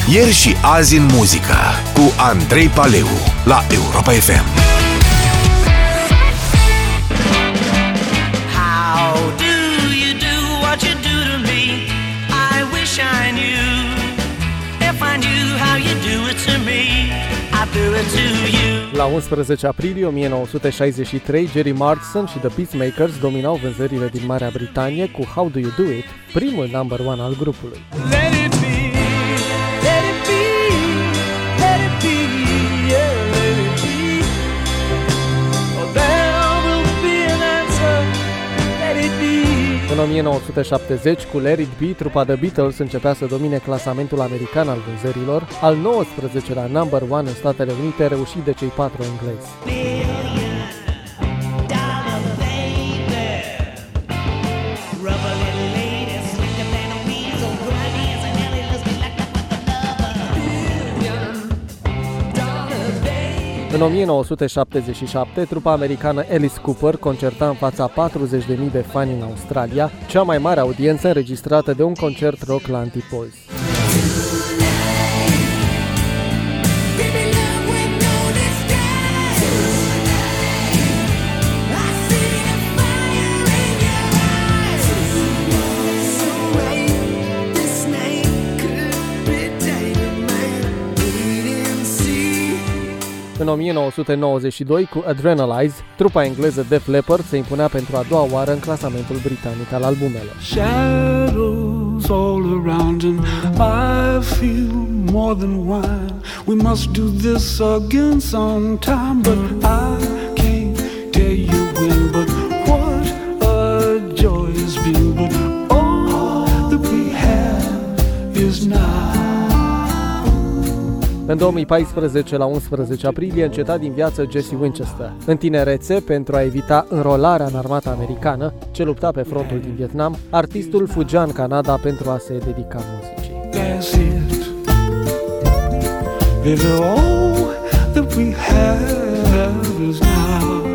Ieri și azi în muzică cu Andrei Paleu la Europa FM. How do you do what you do to me? I wish I knew. If I knew how you do it to me, I'd do it to you. La 11 aprilie 1963, Jerry Marsden și The Peacemakers dominau vânzările din Marea Britanie cu How Do You Do It, primul number one al grupului. Let it be, let it be, let it be, yeah, let it be. Oh, there will be an answer, let it be. În 1970, cu Let It Be, trupa The Beatles începea să domine clasamentul american al vânzărilor, al 19-lea number one în Statele Unite, reușit de cei 4 englezi. În 1977, trupa americană Alice Cooper concerta în fața 40.000 de fani în Australia, cea mai mare audiență înregistrată de un concert rock la Antipozi. În 1992, cu Adrenalize, trupa engleză Def Leppard se impunea pentru a doua oară în clasamentul britanic al albumelor. Shadows all around and I feel more than wine. We must do this again sometime, but I can't tell you when, but what a joy it's been, but all that we have is now. În 2014, la 11 aprilie, înceta din viață Jesse Winchester. În tinerețe, pentru a evita înrolarea în armata americană, ce lupta pe frontul din Vietnam, artistul fugea în Canada pentru a se dedica muzicii. That's it. Baby, all that we have is now.